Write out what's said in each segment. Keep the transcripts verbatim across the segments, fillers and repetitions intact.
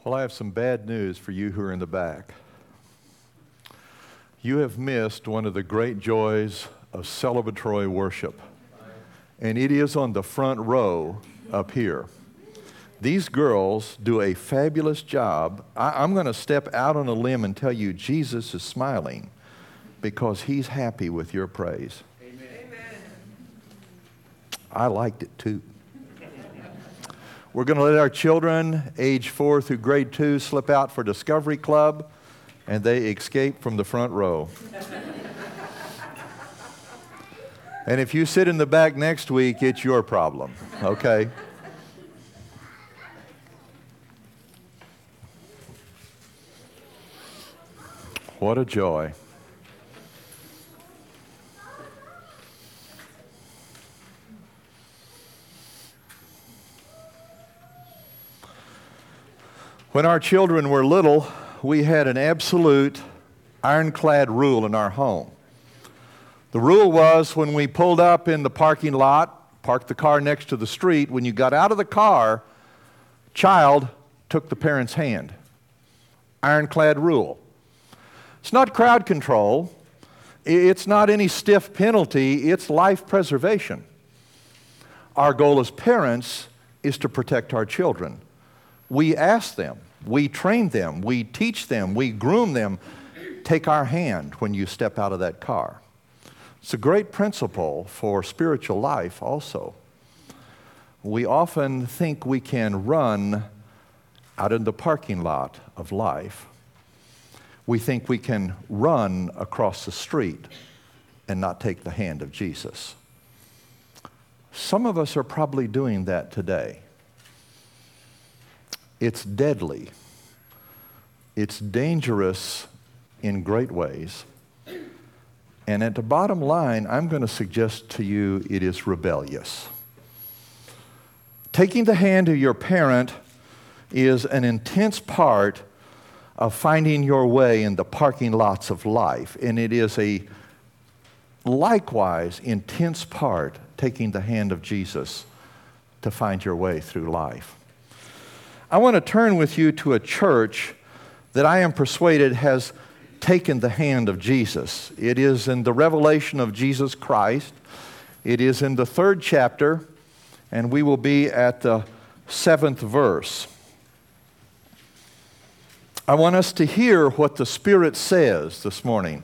Well, I have some bad news for you who are in the back. You have missed one of the great joys of celebratory worship, and it is on the front row up here. These girls do a fabulous job. I, I'm going to step out on a limb and tell you Jesus is smiling because He's happy with your praise. Amen. I liked it too. We're going to let our children, age four through grade two, slip out for Discovery Club, and they escape from the front row. And if you sit in the back next week, it's your problem, okay? What a joy. When our children were little, we had an absolute ironclad rule in our home. The rule was when we pulled up in the parking lot, parked the car next to the street, when you got out of the car, child took the parent's hand. Ironclad rule. It's not crowd control. It's not any stiff penalty. It's life preservation. Our goal as parents is to protect our children. We ask them, we train them, we teach them, we groom them. Take our hand when you step out of that car. It's a great principle for spiritual life also. We often think we can run out in the parking lot of life. We think we can run across the street and not take the hand of Jesus. Some of us are probably doing that today. It's deadly. It's dangerous in great ways. And at the bottom line, I'm going to suggest to you it is rebellious. Taking the hand of your parent is an intense part of finding your way in the parking lots of life. And it is a likewise intense part, taking the hand of Jesus to find your way through life. I want to turn with you to a church that I am persuaded has taken the hand of Jesus. It is in the revelation of Jesus Christ. It is in the third chapter, and we will be at the seventh verse. I want us to hear what the Spirit says this morning.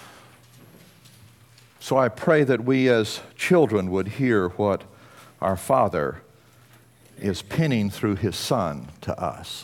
So I pray that we as children would hear what our Father is penning through His Son to us.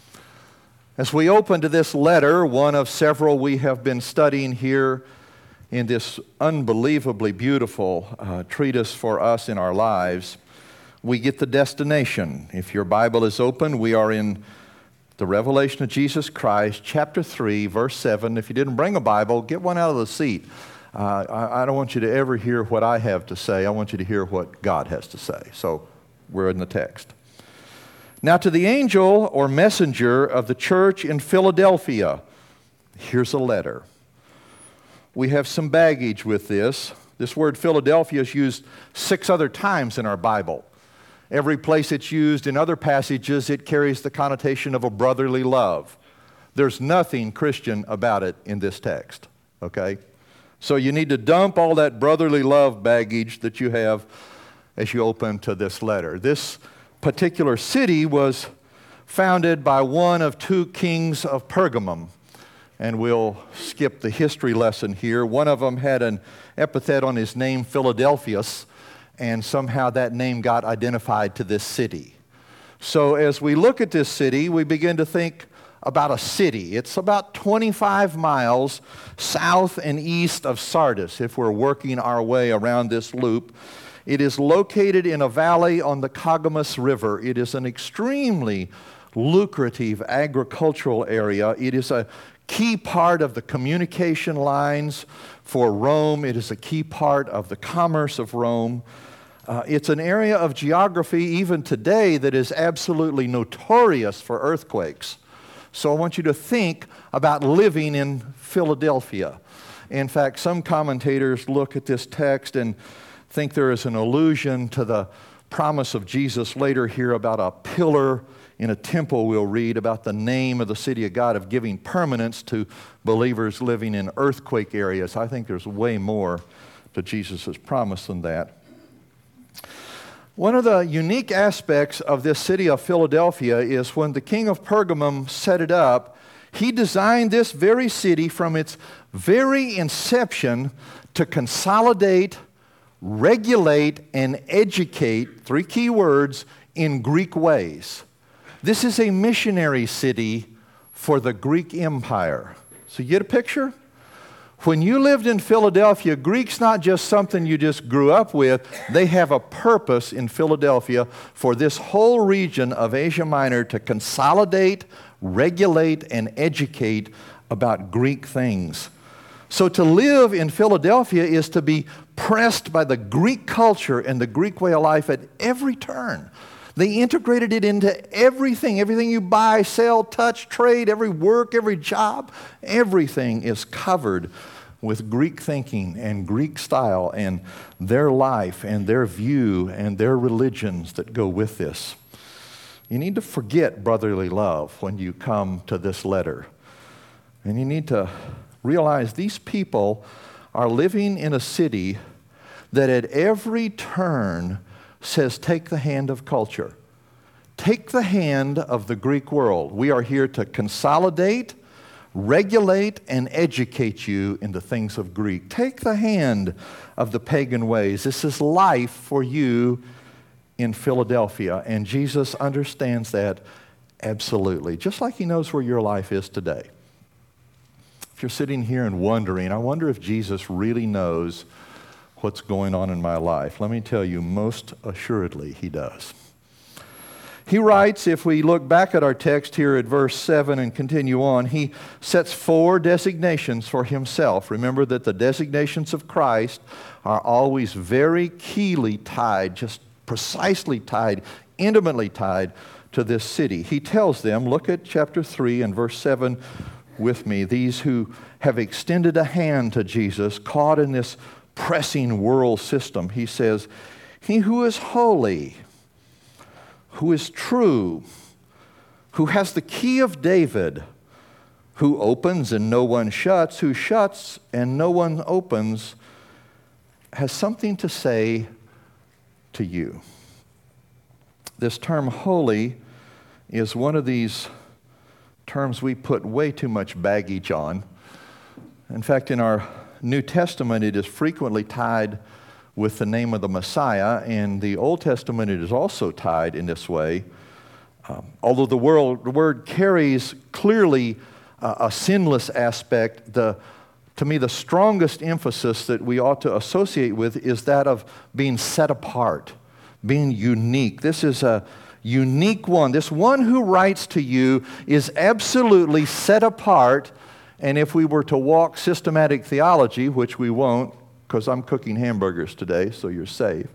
As we open to this letter, one of several we have been studying here in this unbelievably beautiful uh, treatise for us in our lives, we get the destination. If your Bible is open, we are in the Revelation of Jesus Christ, chapter three, verse seven. If you didn't bring a Bible, get one out of the seat. Uh, I, I don't want you to ever hear what I have to say. I want you to hear what God has to say. So we're in the text. Now to the angel or messenger of the church in Philadelphia, here's a letter. We have some baggage with this. This word Philadelphia is used six other times in our Bible. Every place it's used in other passages, it carries the connotation of a brotherly love. There's nothing Christian about it in this text, okay? So you need to dump all that brotherly love baggage that you have as you open to this letter. This particular city was founded by one of two kings of Pergamum. And we'll skip the history lesson here. One of them had an epithet on his name, Philadelphus, and somehow that name got identified to this city. So as we look at this city, we begin to think about a city. It's about twenty-five miles south and east of Sardis, if we're working our way around this loop. It is located in a valley on the Cogamus River. It is an extremely lucrative agricultural area. It is a key part of the communication lines for Rome. It is a key part of the commerce of Rome. Uh, it's an area of geography even today that is absolutely notorious for earthquakes. So I want you to think about living in Philadelphia. In fact, some commentators look at this text and think there is an allusion to the promise of Jesus later here about a pillar in a temple. We'll read about the name of the city of God, of giving permanence to believers living in earthquake areas. I think there's way more to Jesus' promise than that. One of the unique aspects of this city of Philadelphia is when the king of Pergamum set it up, he designed this very city from its very inception to consolidate, regulate, and educate, three key words, in Greek ways. This is a missionary city for the Greek Empire. So you get a picture? When you lived in Philadelphia, Greek's not just something you just grew up with. They have a purpose in Philadelphia for this whole region of Asia Minor to consolidate, regulate, and educate about Greek things. So to live in Philadelphia is to be pressed by the Greek culture and the Greek way of life at every turn. They integrated it into everything. Everything you buy, sell, touch, trade, every work, every job, everything is covered with Greek thinking and Greek style and their life and their view and their religions that go with this. You need to forget brotherly love when you come to this letter. And you need to realize these people are living in a city that at every turn says, take the hand of culture. Take the hand of the Greek world. We are here to consolidate, regulate, and educate you in the things of Greek. Take the hand of the pagan ways. This is life for you in Philadelphia, and Jesus understands that absolutely, just like he knows where your life is today. If you're sitting here and wondering, I wonder if Jesus really knows what's going on in my life. Let me tell you, most assuredly he does. He writes, if we look back at our text here at verse seven and continue on, he sets four designations for himself. Remember that the designations of Christ are always very keenly tied, just precisely tied, intimately tied to this city. He tells them, look at chapter three and verse seven with me, these who have extended a hand to Jesus, caught in this pressing world system. He says, he who is holy, who is true, who has the key of David, who opens and no one shuts, who shuts and no one opens, has something to say to you. This term holy is one of these terms we put way too much baggage on. In fact, in our New Testament, it is frequently tied with the name of the Messiah, and the Old Testament, it is also tied in this way. Um, although the, world, the word carries clearly uh, a sinless aspect, the, to me, the strongest emphasis that we ought to associate with is that of being set apart, being unique. This is a unique one. This one who writes to you is absolutely set apart. And if we were to walk systematic theology, which we won't, because I'm cooking hamburgers today, so you're safe,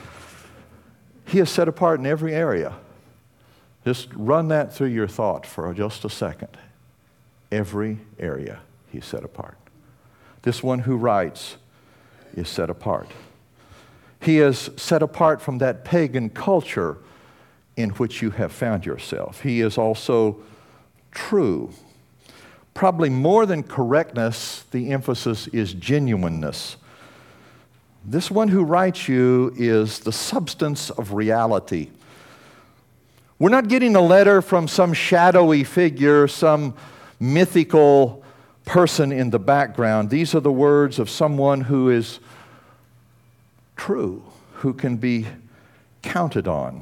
he is set apart in every area. Just run that through your thought for just a second. Every area he's set apart. This one who writes is set apart. He is set apart from that pagan culture in which you have found yourself. He is also true. Probably more than correctness, the emphasis is genuineness. This one who writes you is the substance of reality. We're not getting a letter from some shadowy figure, some mythical person in the background. These are the words of someone who is true, who can be counted on.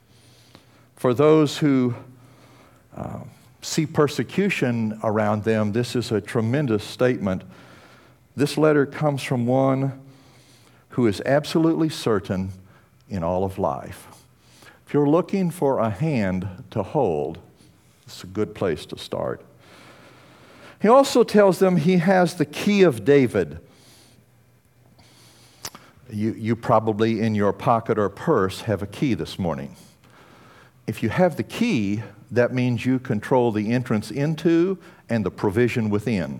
For those who uh, see persecution around them, this is a tremendous statement. This letter comes from one who is absolutely certain in all of life. If you're looking for a hand to hold, it's a good place to start. He also tells them he has the key of David. You, you probably in your pocket or purse have a key this morning. If you have the key, that means you control the entrance into and the provision within.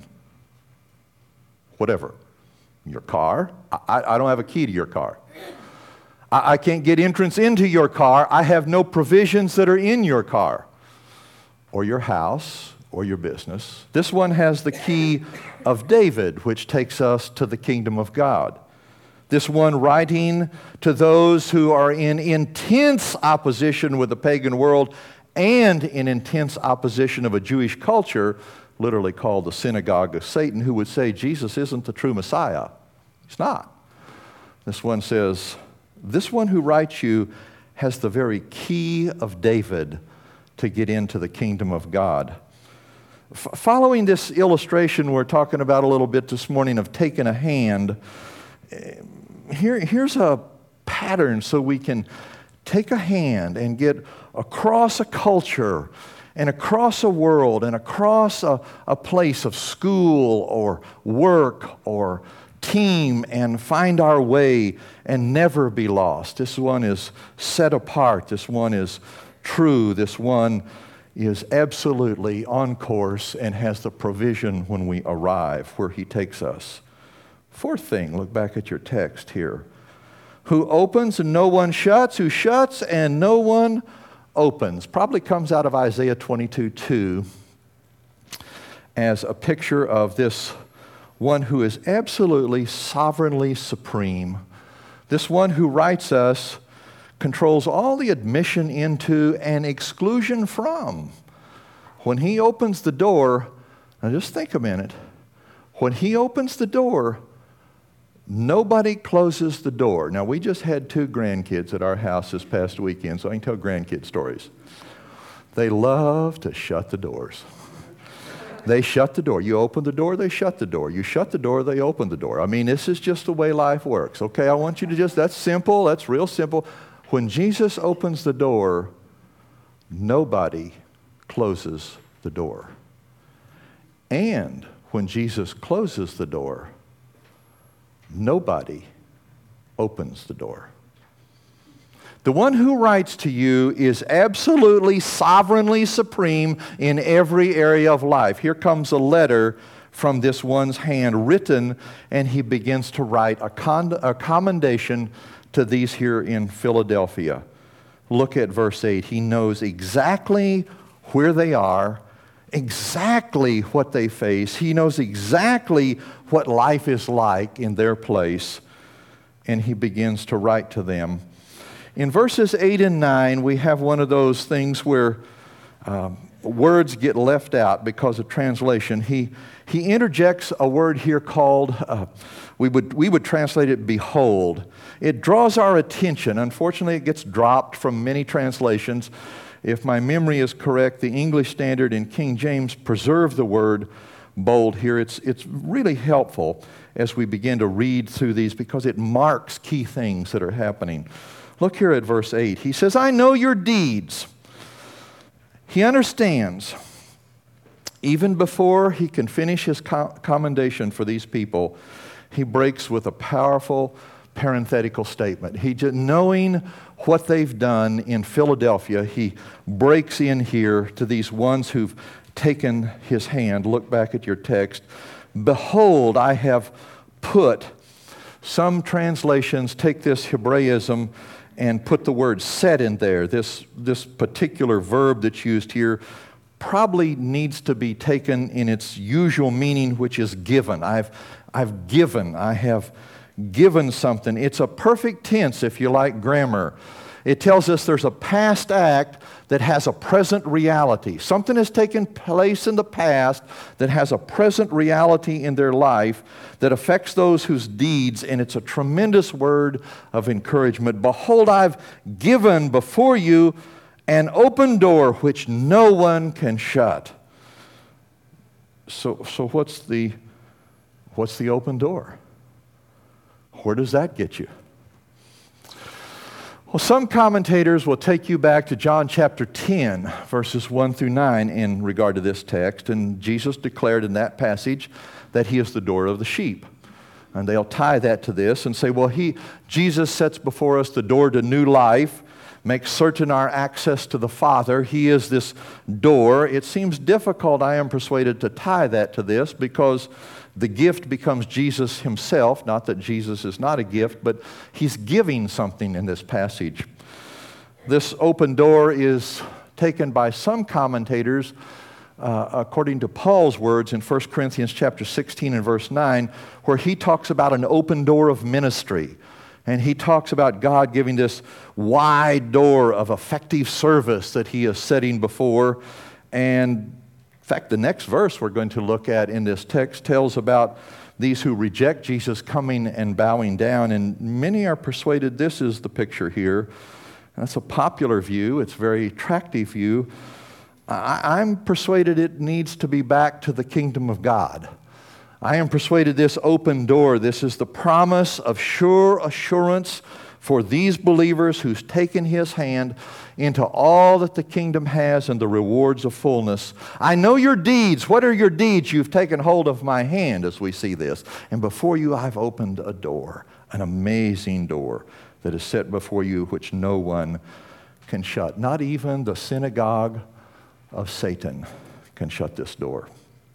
Whatever. Your car. I, I don't have a key to your car. I, I can't get entrance into your car. I have no provisions that are in your car or your house or your business. This one has the key of David, which takes us to the kingdom of God. This one writing to those who are in intense opposition with the pagan world and in intense opposition of a Jewish culture, literally called the synagogue of Satan, who would say Jesus isn't the true Messiah. He's not. This one says, this one who writes you has the very key of David to get into the kingdom of God. F- following this illustration we're talking about a little bit this morning of taking a hand, here, here's a pattern so we can take a hand and get across a culture and across a world and across a, a place of school or work or team and find our way and never be lost. This one is set apart. This one is true. This one is absolutely on course and has the provision when we arrive where He takes us. Fourth thing, look back at your text here. Who opens and no one shuts, who shuts and no one opens. Probably comes out of Isaiah twenty-two two as a picture of this one who is absolutely sovereignly supreme. This one who writes us controls all the admission into and exclusion from. When He opens the door, now just think a minute. When He opens the door, nobody closes the door. Now, we just had two grandkids at our house this past weekend, so I can tell grandkid stories. They love to shut the doors. They shut the door. You open the door, they shut the door. You shut the door, they open the door. I mean, this is just the way life works. Okay, I want you to just, that's simple, that's real simple. When Jesus opens the door, nobody closes the door. And when Jesus closes the door, nobody opens the door. The one who writes to you is absolutely sovereignly supreme in every area of life. Here comes a letter from this one's hand written, and he begins to write a, con- a commendation to these here in Philadelphia. Look at verse eight. He knows exactly where they are, exactly what they face. He knows exactly what life is like in their place, and he begins to write to them. In verses eight and nine, we have one of those things where um, words get left out because of translation. He he interjects a word here called, uh, we would we would translate it behold. It draws our attention. Unfortunately, it gets dropped from many translations. If my memory is correct, the English Standard and King James preserve the word bold here. It's, it's really helpful as we begin to read through these because it marks key things that are happening. Look here at verse eight. He says, I know your deeds. He understands. Even before he can finish his commendation for these people, he breaks with a powerful parenthetical statement. He just, knowing what they've done in Philadelphia, he breaks in here to these ones who've taken his hand. Look back at your text. Behold, I have put, some translations take this Hebraism and put the word set in there. This, this particular verb that's used here probably needs to be taken in its usual meaning, which is given. I've, I've given, I have given something. It's a perfect tense, if you like grammar. It tells us there's a past act that has a present reality. Something has taken place in the past that has a present reality in their life that affects those whose deeds, and it's a tremendous word of encouragement. Behold, I've given before you an open door which no one can shut. So, so what's the, what's the open door? Where does that get you? Well, some commentators will take you back to John chapter ten, verses one through nine in regard to this text. And Jesus declared in that passage that he is the door of the sheep. And they'll tie that to this and say, well, he, Jesus sets before us the door to new life, makes certain our access to the Father. He is this door. It seems difficult, I am persuaded, to tie that to this because The gift becomes Jesus himself, not that Jesus is not a gift, but he's giving something in this passage. This open door is taken by some commentators, uh, according to Paul's words in First Corinthians chapter sixteen and verse nine, where he talks about an open door of ministry. And he talks about God giving this wide door of effective service that he is setting before. And in fact, the next verse we're going to look at in this text tells about these who reject Jesus coming and bowing down. And many are persuaded this is the picture here. That's a popular view. It's a very attractive view. I, I'm persuaded it needs to be back to the kingdom of God. I am persuaded this open door, this is the promise of sure assurance for these believers who's taken his hand into all that the kingdom has and the rewards of fullness. I know your deeds. What are your deeds? You've taken hold of my hand as we see this. And before you I've opened a door, an amazing door that is set before you which no one can shut. Not even the synagogue of Satan can shut this door.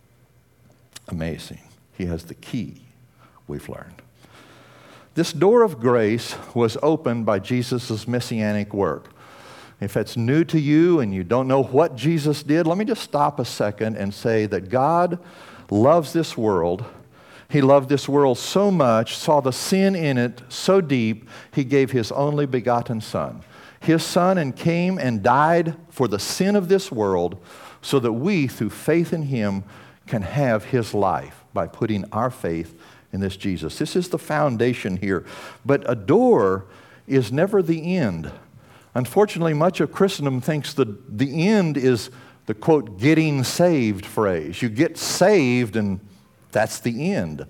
Amazing. He has the key, we've learned. This door of grace was opened by Jesus' messianic work. If it's new to you and you don't know what Jesus did, let me just stop a second and say that God loves this world. He loved this world so much, saw the sin in it so deep, he gave his only begotten Son. His Son and came and died for the sin of this world so that we, through faith in him, can have his life by putting our faith in this Jesus. This is the foundation here. But a door is never the end. Unfortunately, much of Christendom thinks that the end is the, quote, getting saved phrase. You get saved and that's the end.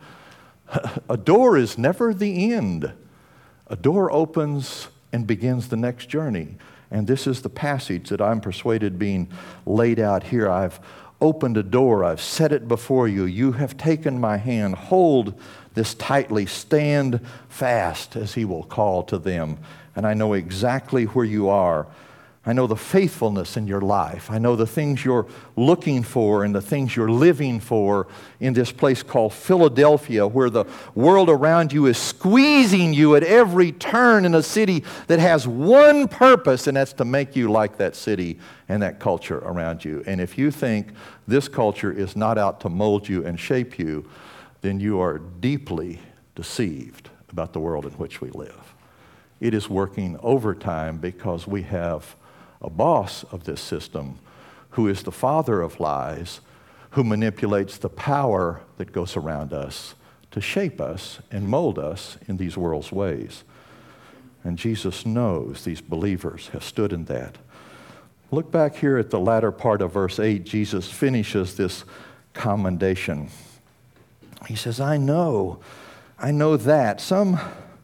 A door is never the end. A door opens and begins the next journey. And this is the passage that I'm persuaded being laid out here. I've opened a door. I've set it before you. You have taken my hand. Hold this tightly. Stand fast, as he will call to them. And I know exactly where you are. I know the faithfulness in your life. I know the things you're looking for and the things you're living for in this place called Philadelphia, where the world around you is squeezing you at every turn in a city that has one purpose, and that's to make you like that city and that culture around you. And if you think this culture is not out to mold you and shape you, then you are deeply deceived about the world in which we live. It is working overtime because we have a boss of this system who is the father of lies, who manipulates the power that goes around us to shape us and mold us in these world's ways. And Jesus knows these believers have stood in that. Look back here at the latter part of verse eight. Jesus finishes this commendation. He says, I know, I know that. Some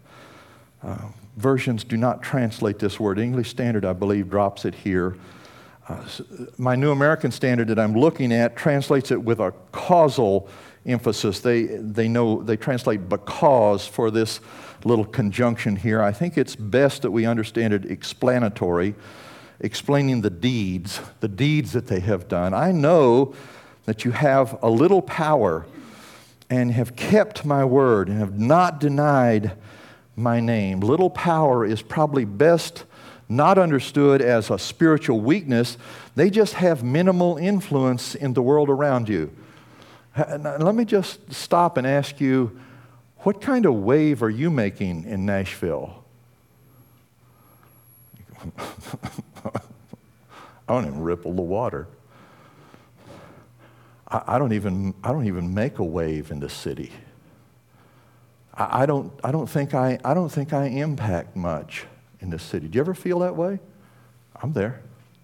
uh, versions do not translate this word. English Standard, I believe, drops it here. Uh, my New American Standard that I'm looking at translates it with a causal emphasis. They, they know, they translate because for this little conjunction here. I think it's best that we understand it explanatory, explaining the deeds, the deeds that they have done. I know that you have a little power and have kept my word and have not denied my name. Little power is probably best not understood as a spiritual weakness. They just have minimal influence in the world around you. Let me just stop and ask you, what kind of wave are you making in Nashville? I don't even ripple the water. I, I don't even I don't even make a wave in the city. I, I don't I don't think I I don't think I impact much in this city. Do you ever feel that way? I'm there.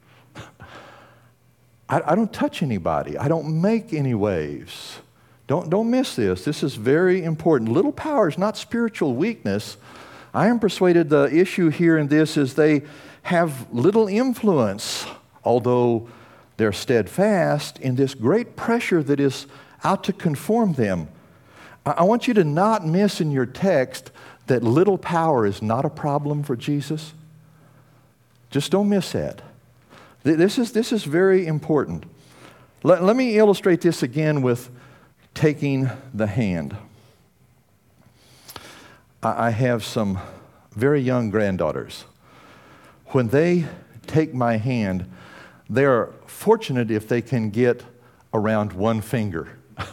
I, I don't touch anybody. I don't make any waves. Don't don't miss this. This is very important. Little power is not spiritual weakness. I am persuaded the issue here in this is they have little influence, although they're steadfast in this great pressure that is out to conform them. I want you to not miss in your text that little power is not a problem for Jesus. Just don't miss that. This is, this is very important. Let, let me illustrate this again with taking the hand. I have some very young granddaughters. When they take my hand, they are fortunate if they can get around one finger.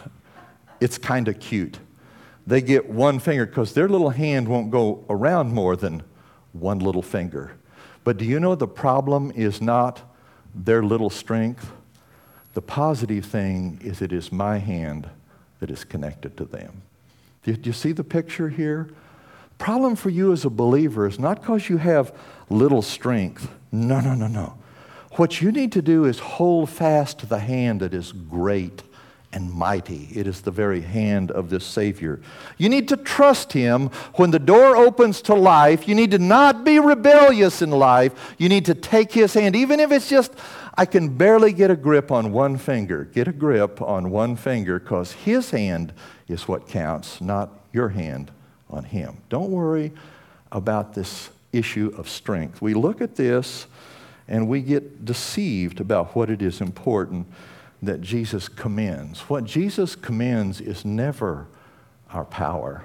It's kind of cute. They get one finger because their little hand won't go around more than one little finger. But do you know the problem is not their little strength? The positive thing is it is my hand that is connected to them. Do you see the picture here? Problem for you as a believer is not because you have little strength. No, no, no, no. What you need to do is hold fast to the hand that is great and mighty. It is the very hand of this Savior. You need to trust Him when the door opens to life. You need to not be rebellious in life. You need to take His hand, even if it's just, I can barely get a grip on one finger. Get a grip on one finger because His hand is what counts, not your hand on Him. Don't worry about this issue of strength. We look at this and we get deceived about what it is important that Jesus commends. What Jesus commends is never our power.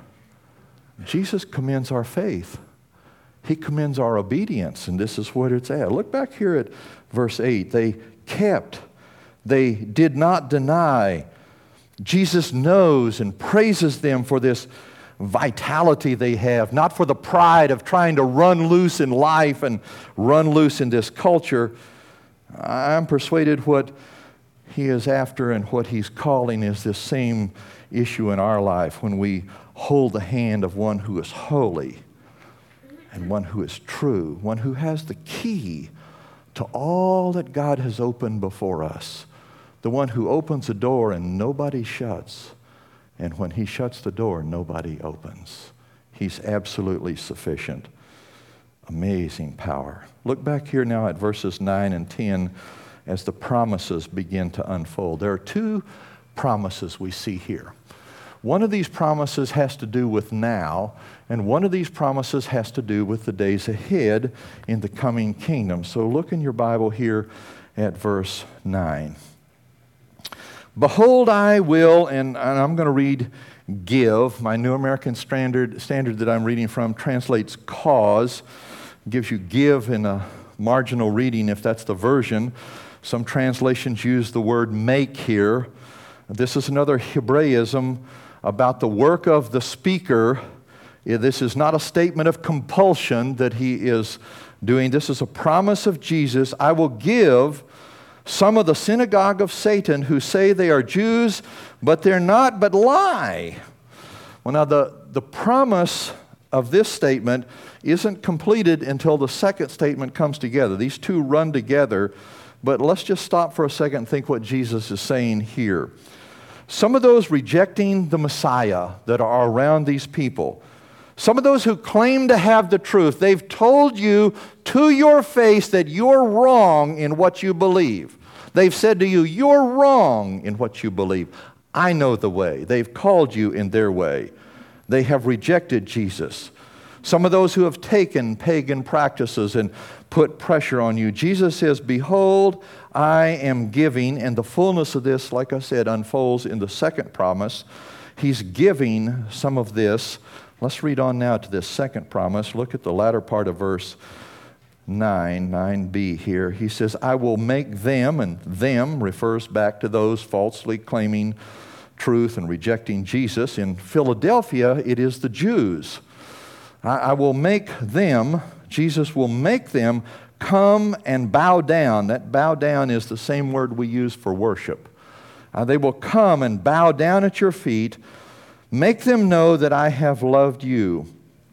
Jesus commends our faith. He commends our obedience, and this is what it's at. Look back here at verse eight. They kept, they did not deny. Jesus knows and praises them for this vitality they have, not for the pride of trying to run loose in life and run loose in this culture. I'm persuaded what He is after and what He's calling is this same issue in our life when we hold the hand of one who is holy and one who is true, one who has the key to all that God has opened before us, the one who opens a door and nobody shuts. And when He shuts the door, nobody opens. He's absolutely sufficient. Amazing power. Look back here now at verses nine and ten as the promises begin to unfold. There are two promises we see here. One of these promises has to do with now, and one of these promises has to do with the days ahead in the coming kingdom. So look in your Bible here at verse nine. Behold, I will, and I'm going to read give. My New American Standard, standard that I'm reading from translates cause. Gives you give in a marginal reading if that's the version. Some translations use the word make here. This is another Hebraism about the work of the speaker. This is not a statement of compulsion that he is doing. This is a promise of Jesus. I will give some of the synagogue of Satan who say they are Jews, but they're not, but lie. Well, now the, the promise of this statement isn't completed until the second statement comes together. These two run together, but let's just stop for a second and think what Jesus is saying here. Some of those rejecting the Messiah that are around these people, some of those who claim to have the truth, they've told you to your face that you're wrong in what you believe. They've said to you, you're wrong in what you believe. I know the way. They've called you in their way. They have rejected Jesus. Some of those who have taken pagan practices and put pressure on you. Jesus says, behold, I am giving, and the fullness of this, like I said, unfolds in the second promise. He's giving some of this. Let's read on now to this second promise. Look at the latter part of verse nine, nine b here. He says, I will make them, and them refers back to those falsely claiming truth and rejecting Jesus. In Philadelphia, it is the Jews. I, I will make them, Jesus will make them come and bow down. That bow down is the same word we use for worship. Uh, they will come and bow down at your feet. Make them know that I have loved you.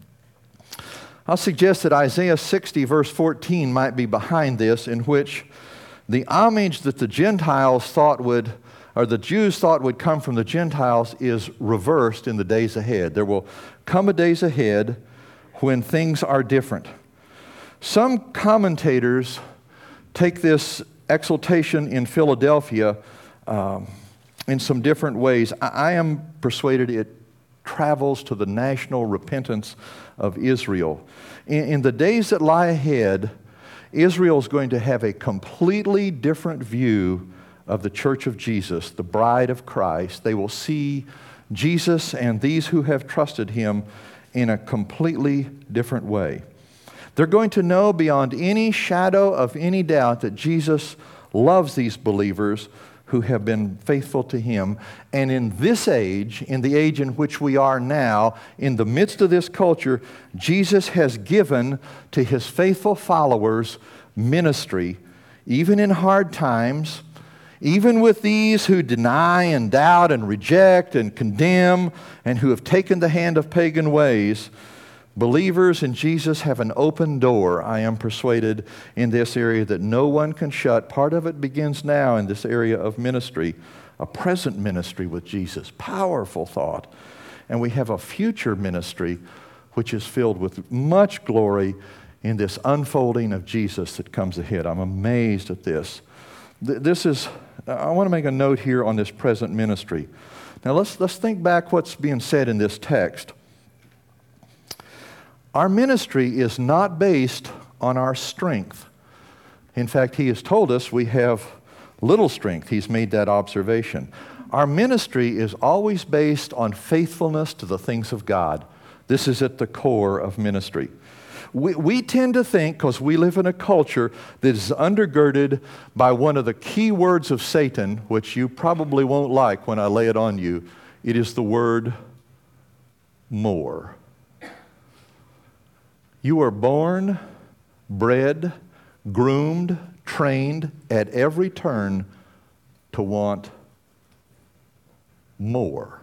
I'll suggest that Isaiah sixty, verse fourteen, might be behind this, in which the homage that the Gentiles thought would, or the Jews thought would come from the Gentiles, is reversed in the days ahead. There will come a days ahead when things are different. Some commentators take this exaltation in Philadelphia um, in some different ways. I, I am persuaded it travels to the national repentance of Israel. In, in the days that lie ahead, Israel is going to have a completely different view of the church of Jesus, the bride of Christ. They will see Jesus and these who have trusted him in a completely different way. They're going to know beyond any shadow of any doubt that Jesus loves these believers who have been faithful to him. And in this age, in the age in which we are now, in the midst of this culture, Jesus has given to his faithful followers ministry, even in hard times, even with these who deny and doubt and reject and condemn and who have taken the hand of pagan ways. Believers in Jesus have an open door, I am persuaded, in this area that no one can shut. Part of it begins now in this area of ministry, a present ministry with Jesus. Powerful thought. And we have a future ministry which is filled with much glory in this unfolding of Jesus that comes ahead. I'm amazed at this. This is, I want to make a note here on this present ministry. Now let's, let's think back what's being said in this text. Our ministry is not based on our strength. In fact, he has told us we have little strength. He's made that observation. Our ministry is always based on faithfulness to the things of God. This is at the core of ministry. We, we tend to think, because we live in a culture that is undergirded by one of the key words of Satan, which you probably won't like when I lay it on you. It is the word more. You are born, bred, groomed, trained at every turn to want more.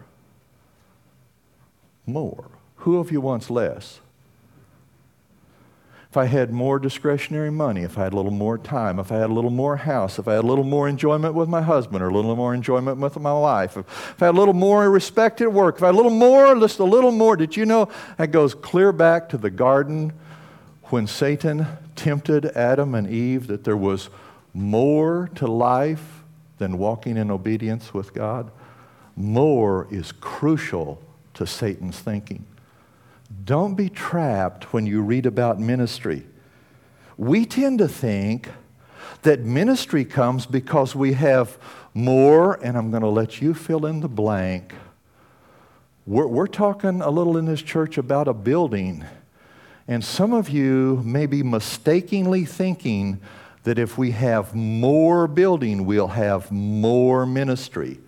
More. Who of you wants less? If I had more discretionary money, if I had a little more time, if I had a little more house, if I had a little more enjoyment with my husband or a little more enjoyment with my wife, if, if I had a little more respect at work, if I had a little more, just a little more. Did you know that goes clear back to the garden when Satan tempted Adam and Eve, that there was more to life than walking in obedience with God? More is crucial to Satan's thinking. Don't be trapped when you read about ministry. We tend to think that ministry comes because we have more, and I'm going to let you fill in the blank. We're, we're talking a little in this church about a building, and some of you may be mistakenly thinking that if we have more building, we'll have more ministry.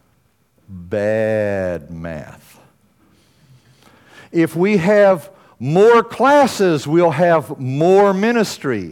Bad math. If we have more classes, we'll have more ministry.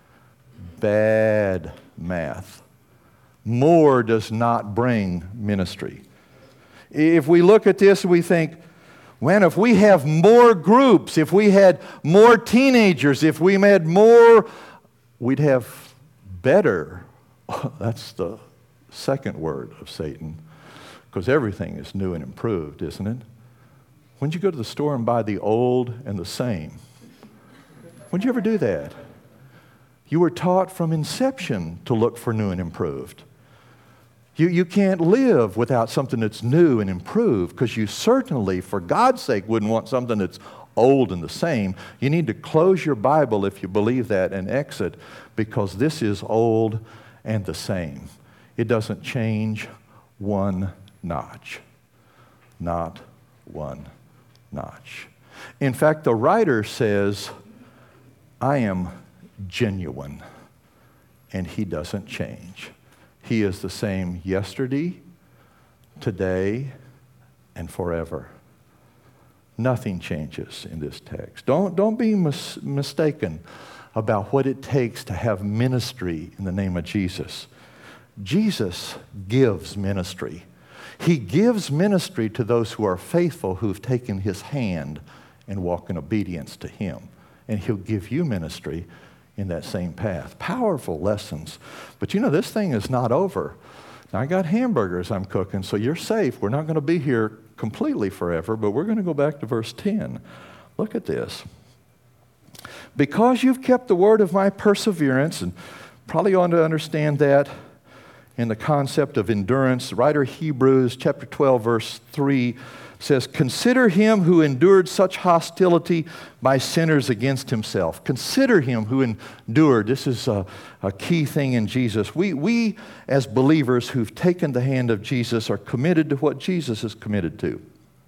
Bad math. More does not bring ministry. If we look at this, we think, man, if we have more groups, if we had more teenagers, if we had more, we'd have better. That's the second word of Satan, because everything is new and improved, isn't it? When did you go to the store and buy the old and the same? When did you ever do that? You were taught from inception to look for new and improved. You, you can't live without something that's new and improved, because you certainly, for God's sake, wouldn't want something that's old and the same. You need to close your Bible if you believe that and exit, because this is old and the same. It doesn't change one notch. Not one notch. In fact, the writer says, I am genuine, and he doesn't change. He is the same yesterday, today, and forever. Nothing changes in this text. Don't, don't be mis- mistaken about what it takes to have ministry in the name of Jesus. Jesus gives ministry. He gives ministry to those who are faithful, who've taken his hand and walk in obedience to him. And he'll give you ministry in that same path. Powerful lessons. But you know, this thing is not over. Now, I got hamburgers I'm cooking, so you're safe. We're not going to be here completely forever, but we're going to go back to verse ten. Look at this. Because you've kept the word of my perseverance, and probably ought to understand that in the concept of endurance. The writer of Hebrews chapter twelve, verse three says, "Consider him who endured such hostility by sinners against himself." Consider him who endured. This is a, a key thing in Jesus. We, we, as believers who've taken the hand of Jesus, are committed to what Jesus is committed to.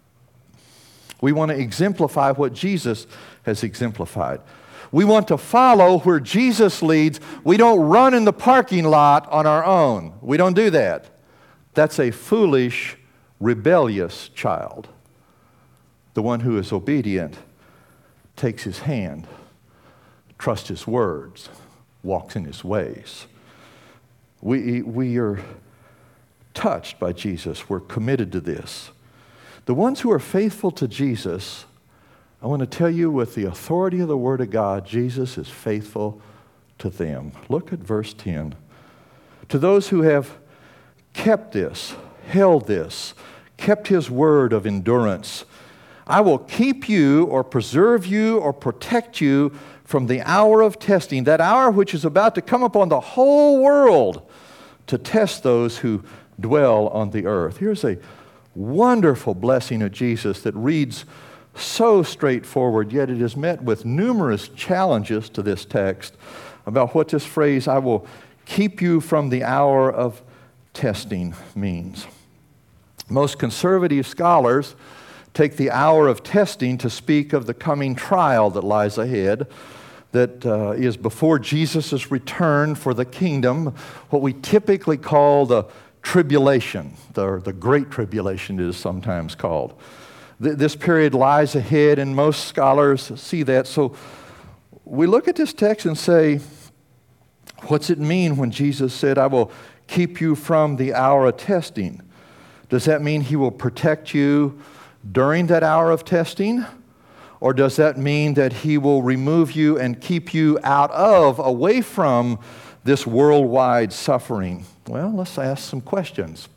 We want to exemplify what Jesus has exemplified. We want to follow where Jesus leads. We don't run in the parking lot on our own. We don't do that. That's a foolish, rebellious child. The one who is obedient takes his hand, trusts his words, walks in his ways. We, we are touched by Jesus. We're committed to this. The ones who are faithful to Jesus, I want to tell you with the authority of the Word of God, Jesus is faithful to them. Look at verse ten. To those who have kept this, held this, kept his word of endurance, I will keep you or preserve you or protect you from the hour of testing, that hour which is about to come upon the whole world to test those who dwell on the earth. Here's a wonderful blessing of Jesus that reads so straightforward, yet it is met with numerous challenges to this text about what this phrase, I will keep you from the hour of testing, means. Most conservative scholars take the hour of testing to speak of the coming trial that lies ahead, that uh, is before Jesus' return for the kingdom, what we typically call the tribulation, the, the Great Tribulation it is sometimes called. Th- this period lies ahead, and most scholars see that. So we look at this text and say, what's it mean when Jesus said, I will keep you from the hour of testing? Does that mean he will protect you during that hour of testing? Or does that mean that he will remove you and keep you out of, away from this worldwide suffering? Well, let's ask some questions.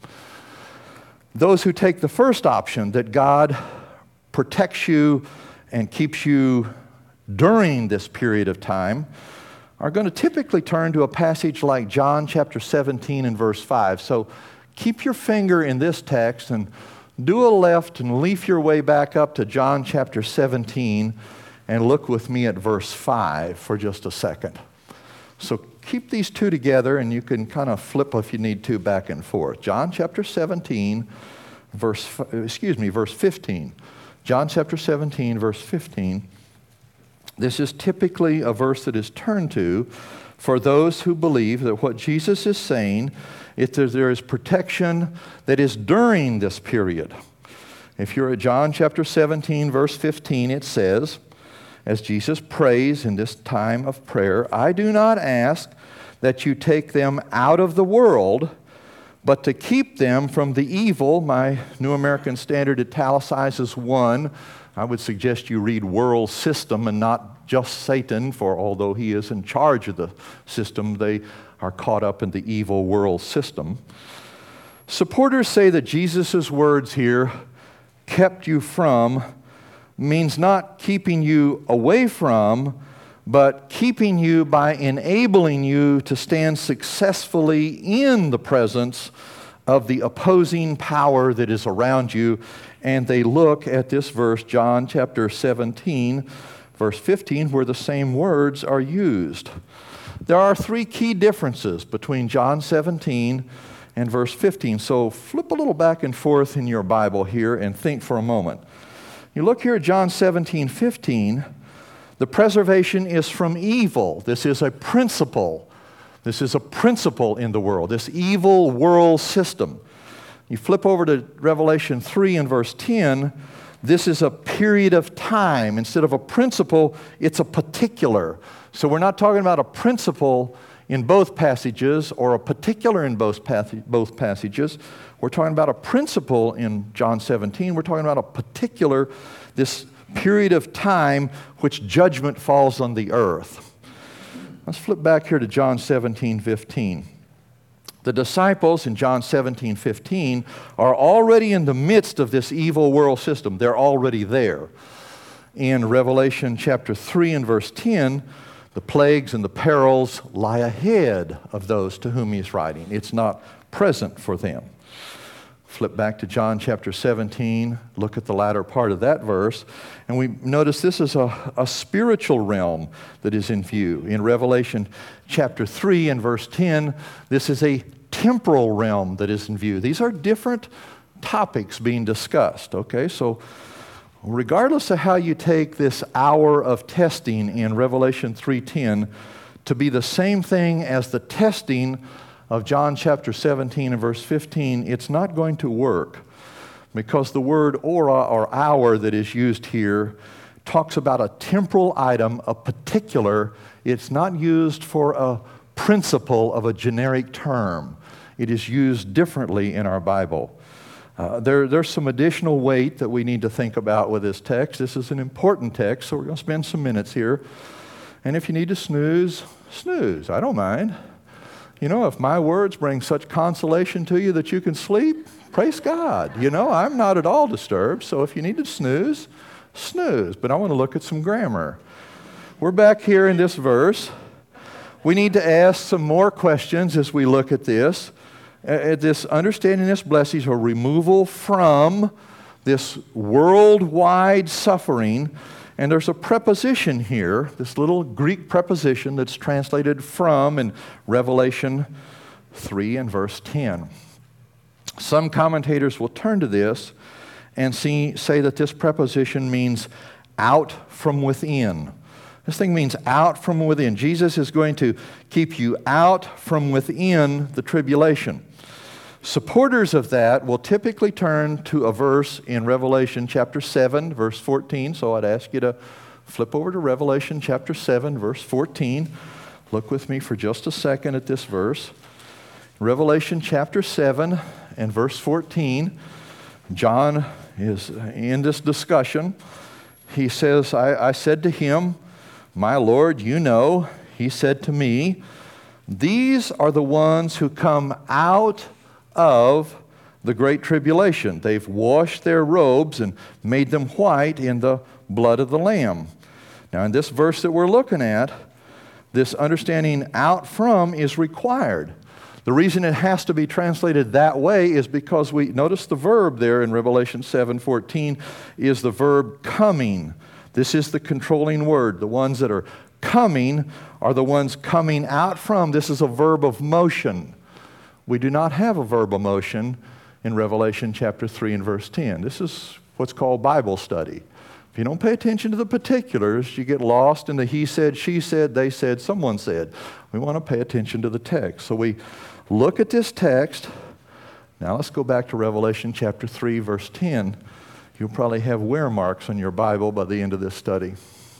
Those who take the first option, that God protects you and keeps you during this period of time, are going to typically turn to a passage like John chapter seventeen and verse five. So keep your finger in this text and do a left and leaf your way back up to John chapter seventeen and look with me at verse five for just a second. So keep these two together, and you can kind of flip if you need to back and forth. John chapter seventeen, verse, excuse me, verse fifteen. John chapter seventeen, verse fifteen. This is typically a verse that is turned to for those who believe that what Jesus is saying is that there is protection that is during this period. If you're at John chapter seventeen, verse fifteen, it says, as Jesus prays in this time of prayer, I do not ask that you take them out of the world, but to keep them from the evil. My New American Standard italicizes one. I would suggest you read world system and not just Satan, for although he is in charge of the system, they are caught up in the evil world system. Supporters say that Jesus' words here, kept you from, means not keeping you away from, but keeping you by enabling you to stand successfully in the presence of the opposing power that is around you. And they look at this verse, John chapter seventeen, verse fifteen, where the same words are used. There are three key differences between John seventeen and verse fifteen. So flip a little back and forth in your Bible here and think for a moment. You look here at John seventeen, fifteen, the preservation is from evil. This is a principle. This is a principle in the world, this evil world system. You flip over to Revelation three and verse ten, this is a period of time. Instead of a principle, it's a particular. So we're not talking about a principle in both passages or a particular in both both passages. We're talking about a principle in John seventeen. We're talking about a particular, this period of time which judgment falls on the earth. Let's flip back here to John seventeen, fifteen. The disciples in John seventeen, fifteen are already in the midst of this evil world system. They're already there. In Revelation chapter three and verse ten, the The plagues and the perils lie ahead of those to whom he's writing. It's not present for them. Flip back to John chapter seventeen, look at the latter part of that verse, and we notice this is a, a spiritual realm that is in view. In Revelation chapter three and verse ten, this is a temporal realm that is in view. These are different topics being discussed, okay? So regardless of how you take this hour of testing in Revelation three ten to be the same thing as the testing of John chapter seventeen and verse fifteen, it's not going to work, because the word ora, or hour, that is used here talks about a temporal item, a particular. It's not used for a principle of a generic term. It is used differently in our Bible. Uh, there, there's some additional weight that we need to think about with this text. This is an important text, so we're going to spend some minutes here. And if you need to snooze, snooze. I don't mind. You know, if my words bring such consolation to you that you can sleep, praise God. You know, I'm not at all disturbed, so if you need to snooze, snooze. But I want to look at some grammar. We're back here in this verse. We need to ask some more questions as we look at this. At this understanding this blessings or removal from this worldwide suffering. And there's a preposition here, this little Greek preposition that's translated from in Revelation three and verse ten. Some commentators will turn to this and see, say that this preposition means out from within. This thing means out from within. Jesus is going to keep you out from within the tribulation. Supporters of that will typically turn to a verse in Revelation chapter seven, verse fourteen. So I'd ask you to flip over to Revelation chapter seven, verse fourteen. Look with me for just a second at this verse. Revelation chapter seven and verse fourteen. John is in this discussion. He says, I, I said to him, my Lord, you know, he said to me, these are the ones who come out of the great tribulation. They've washed their robes and made them white in the blood of the Lamb. Now, in this verse that we're looking at, this understanding out from is required. The reason it has to be translated that way is because we notice the verb there in Revelation seven fourteen is the verb coming. This is the controlling word. The ones that are coming are the ones coming out from. This is a verb of motion. We do not have a verb of motion in Revelation chapter three and verse ten. This is what's called Bible study. If you don't pay attention to the particulars, you get lost in the he said, she said, they said, someone said. We want to pay attention to the text. So we look at this text. Now let's go back to Revelation chapter three, verse ten. You'll probably have wear marks on your Bible by the end of this study.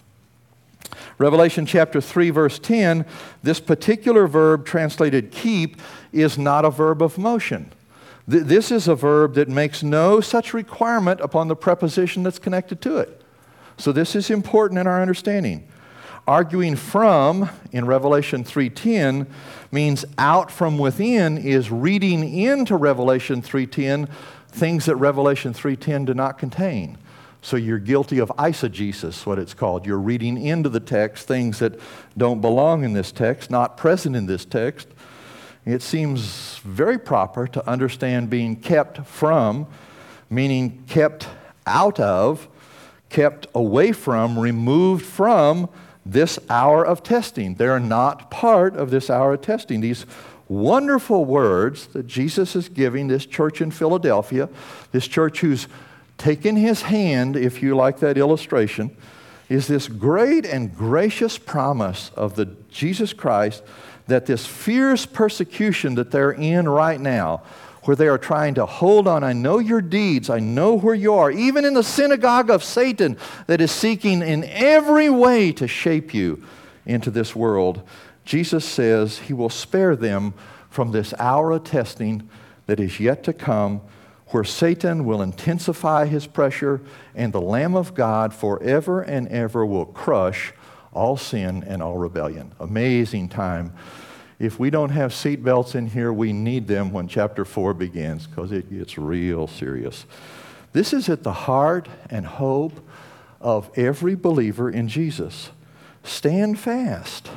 Revelation chapter three, verse ten, this particular verb translated keep is not a verb of motion. Th- this is a verb that makes no such requirement upon the preposition that's connected to it. So this is important in our understanding. Arguing from in Revelation three ten means out from within is reading into Revelation three ten things that Revelation three ten do not contain. So you're guilty of eisegesis, what it's called. You're reading into the text things that don't belong in this text, not present in this text. It seems very proper to understand being kept from, meaning kept out of, kept away from, removed from this hour of testing. They're not part of this hour of testing. These wonderful words that Jesus is giving this church in Philadelphia, this church who's taken his hand, if you like that illustration, is this great and gracious promise of the Jesus Christ that this fierce persecution that they're in right now, where they are trying to hold on, I know your deeds, I know where you are, even in the synagogue of Satan that is seeking in every way to shape you into this world, Jesus says he will spare them from this hour of testing that is yet to come, where Satan will intensify his pressure and the Lamb of God forever and ever will crush all sin and all rebellion. Amazing time. If we don't have seatbelts in here, we need them when chapter four begins, because it gets real serious. This is at the heart and hope of every believer in Jesus. stand fast,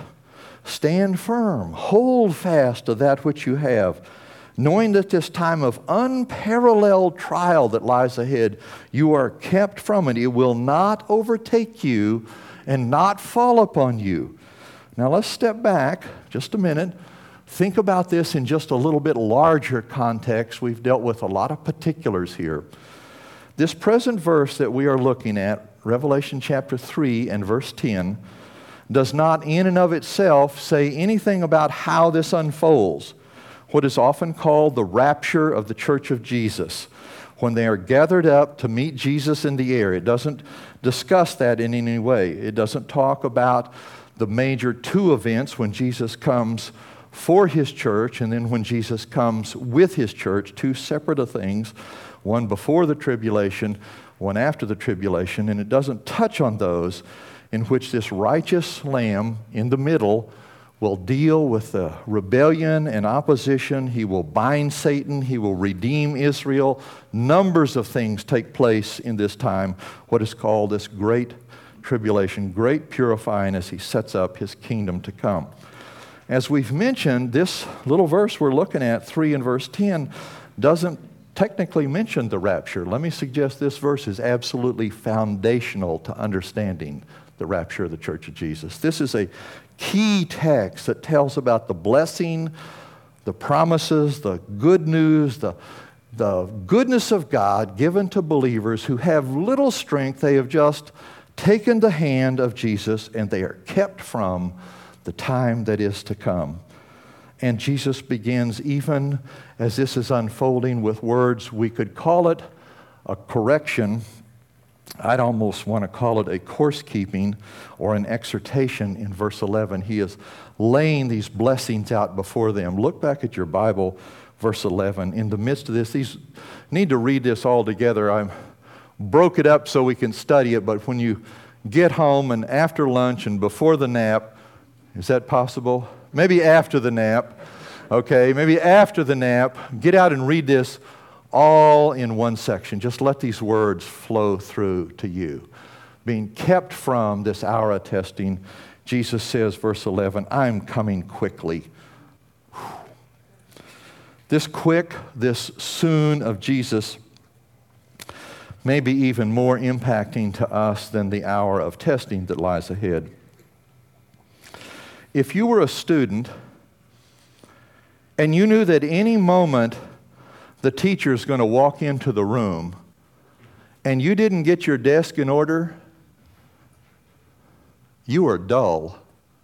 stand firm, hold fast to that which you have, knowing that this time of unparalleled trial that lies ahead, you are kept from it. It will not overtake you and not fall upon you. Now let's step back just a minute. Think about this in just a little bit larger context. We've dealt with a lot of particulars here. This present verse that we are looking at, Revelation chapter three and verse ten, does not in and of itself say anything about how this unfolds. What is often called the rapture of the church of Jesus, when they are gathered up to meet Jesus in the air. It doesn't discuss that in any way. It doesn't talk about the major two events, when Jesus comes for his church and then when Jesus comes with his church, two separate things, one before the tribulation, one after the tribulation, and it doesn't touch on those, in which this righteous Lamb in the middle will deal with the rebellion and opposition. He will bind Satan. He will redeem Israel. Numbers of things take place in this time, what is called this great tribulation, great purifying, as he sets up his kingdom to come. As we've mentioned, this little verse we're looking at, three and verse ten, doesn't technically mention the rapture. Let me suggest this verse is absolutely foundational to understanding the rapture of the Church of Jesus. This is a key text that tells about the blessing, the promises, the good news, the, the goodness of God given to believers who have little strength. They have just taken the hand of Jesus and they are kept from the time that is to come. And Jesus begins, even as this is unfolding, with words, we could call it a correction. I'd almost want to call it a course keeping or an exhortation in verse eleven. He is laying these blessings out before them. Look back at your Bible, verse eleven. In the midst of this, these need to read this all together. I broke it up so we can study it, but when you get home and after lunch and before the nap, is that possible? Maybe after the nap, okay, maybe after the nap, get out and read this all in one section. Just let these words flow through to you. Being kept from this hour of testing, Jesus says, verse eleven, I'm coming quickly. This quick, this soon of Jesus may be even more impacting to us than the hour of testing that lies ahead. If you were a student and you knew that any moment the teacher is going to walk into the room and you didn't get your desk in order, you are dull.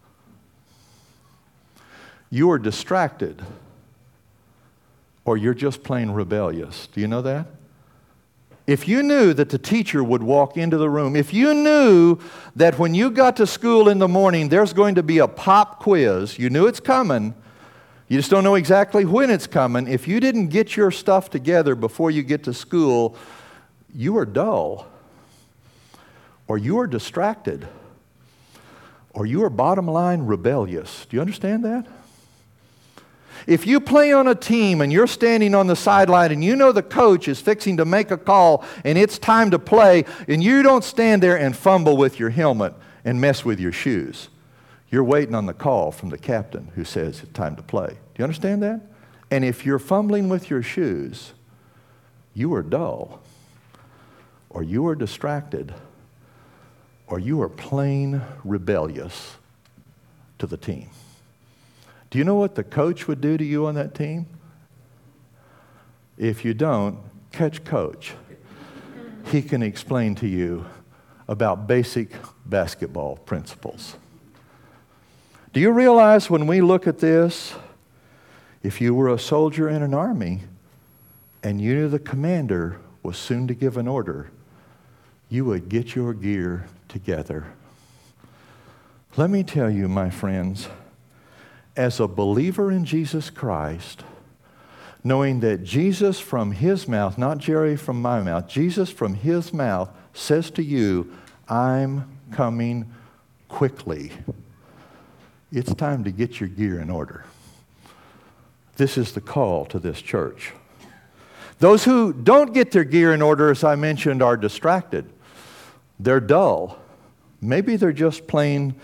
You are distracted. Or you're just plain rebellious. Do you know that? If you knew that the teacher would walk into the room, if you knew that when you got to school in the morning there's going to be a pop quiz, you knew it's coming, you just don't know exactly when it's coming. If you didn't get your stuff together before you get to school, you are dull, or you are distracted, or you are bottom line rebellious. Do you understand that? If you play on a team and you're standing on the sideline and you know the coach is fixing to make a call and it's time to play, and you don't stand there and fumble with your helmet and mess with your shoes. You're waiting on the call from the captain who says it's time to play. Do you understand that? And if you're fumbling with your shoes, you are dull, or you are distracted, or you are plain rebellious to the team. Do you know what the coach would do to you on that team? If you don't, catch coach. He can explain to you about basic basketball principles. Do you realize when we look at this, if you were a soldier in an army and you knew the commander was soon to give an order, you would get your gear together. Let me tell you, my friends, as a believer in Jesus Christ, knowing that Jesus from his mouth, not Jerry from my mouth, Jesus from his mouth says to you, I'm coming quickly. It's time to get your gear in order. This is the call to this church. Those who don't get their gear in order, as I mentioned, are distracted. They're dull. Maybe they're just plain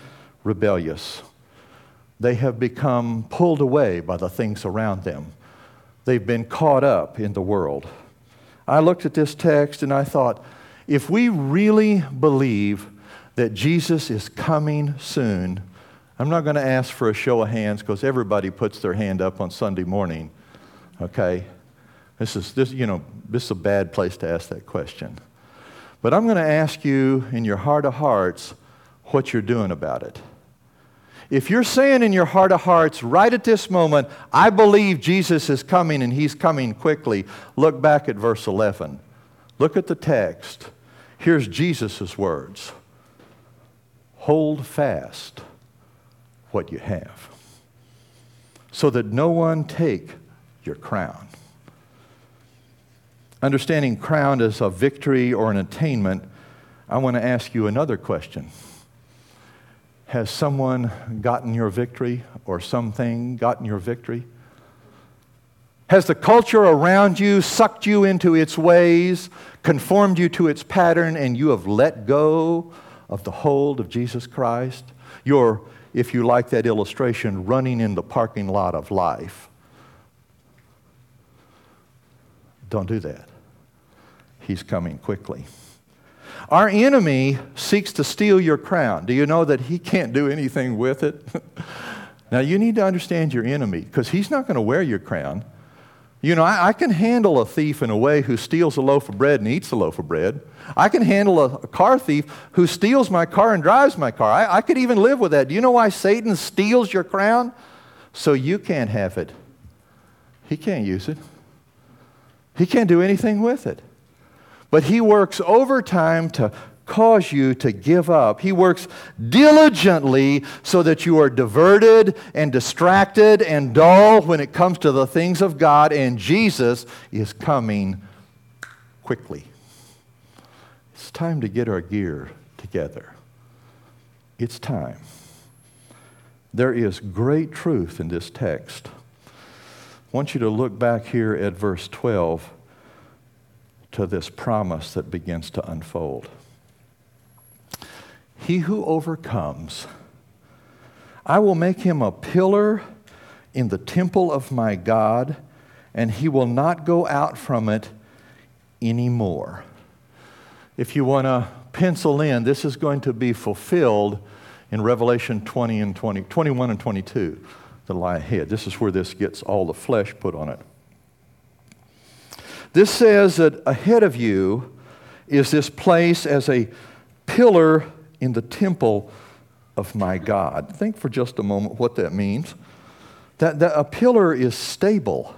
rebellious. They have become pulled away by the things around them. They've been caught up in the world. I looked at this text and I thought, if we really believe that Jesus is coming soon, I'm not going to ask for a show of hands because everybody puts their hand up on Sunday morning, okay? This is, this, you know, this is a bad place to ask that question. But I'm going to ask you in your heart of hearts what you're doing about it. If you're saying in your heart of hearts right at this moment, I believe Jesus is coming and He's coming quickly, look back at verse eleven. Look at the text. Here's Jesus' words. Hold fast what you have, so that no one take your crown. Understanding crown as a victory or an attainment, I want to ask you another question. Has someone gotten your victory or something gotten your victory? Has the culture around you sucked you into its ways, conformed you to its pattern, and you have let go of the hold of Jesus Christ? You're, if you like that illustration, running in the parking lot of life. Don't do that. He's coming quickly. Our enemy seeks to steal your crown. Do you know that he can't do anything with it? Now, you need to understand your enemy, because he's not going to wear your crown. You know, I, I can handle a thief in a way who steals a loaf of bread and eats a loaf of bread. I can handle a, a car thief who steals my car and drives my car. I, I could even live with that. Do you know why Satan steals your crown? So you can't have it. He can't use it. He can't do anything with it. But he works overtime to cause you to give up. He works diligently so that you are diverted and distracted and dull when it comes to the things of God, and Jesus is coming quickly. It's time to get our gear together. It's time. There is great truth in this text. I want you to look back here at verse twelve to this promise that begins to unfold. He who overcomes, I will make him a pillar in the temple of my God, and he will not go out from it anymore. If you want to pencil in, this is going to be fulfilled in Revelation twenty and twenty, twenty-one and twenty-two that lie ahead. This is where this gets all the flesh put on it. This says that ahead of you is this place as a pillar in the temple of my God. Think for just a moment what that means. That, that a pillar is stable.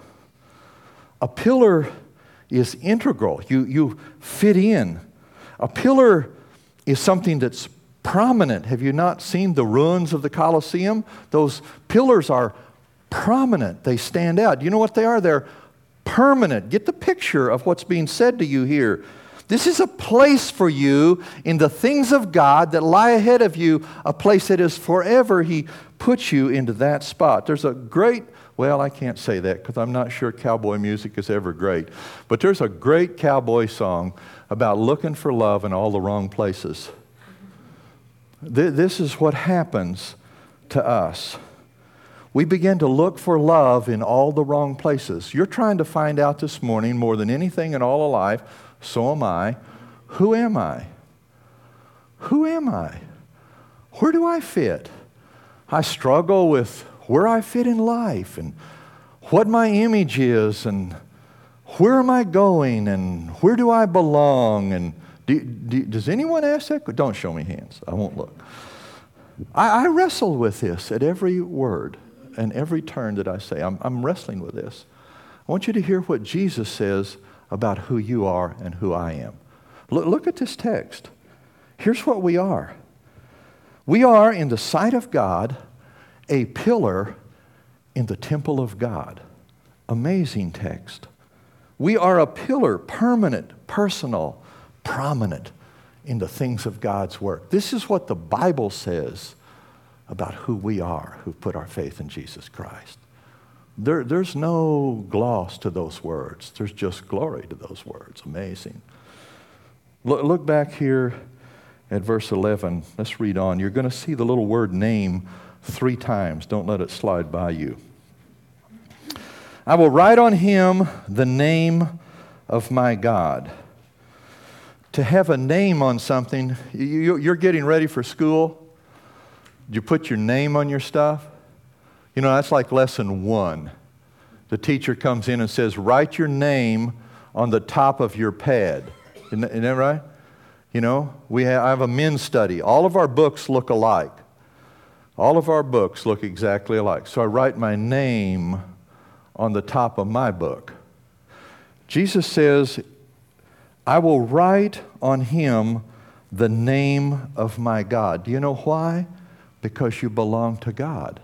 A pillar is integral. You, you fit in. A pillar is something that's prominent. Have you not seen the ruins of the Colosseum? Those pillars are prominent. They stand out. Do you know what they are? They're permanent. Get the picture of what's being said to you here. This is a place for you in the things of God that lie ahead of you, a place that is forever. He puts you into that spot. There's a great, well, I can't say that because I'm not sure cowboy music is ever great, but there's a great cowboy song about looking for love in all the wrong places. This is what happens to us. We begin to look for love in all the wrong places. You're trying to find out this morning, more than anything in all of life, so am I, who am I? Who am I? Where do I fit? I struggle with where I fit in life and what my image is and where am I going and where do I belong? And do, do, does anyone ask that? Don't show me hands. I won't look. I, I wrestle with this at every word and every turn that I say. I'm, I'm wrestling with this. I want you to hear what Jesus says about who you are and who I am. Look, look at this text. Here's what we are. We are, in the sight of God, a pillar in the temple of God. Amazing text. We are a pillar, permanent, personal, prominent in the things of God's work. This is what the Bible says about who we are who put our faith in Jesus Christ. There, there's no gloss to those words. There's just glory to those words. Amazing. Look, look back here at verse eleven. Let's read on. You're going to see the little word name three times. Don't let it slide by you. I will write on him the name of my God. To have a name on something, you're getting ready for school. Did you put your name on your stuff? You know, that's like lesson one. The teacher comes in and says, write your name on the top of your pad. Isn't that, isn't that right? You know, we have, I have a men's study. All of our books look alike. All of our books look exactly alike. So I write my name on the top of my book. Jesus says, I will write on him the name of my God. Do you know why? Because you belong to God.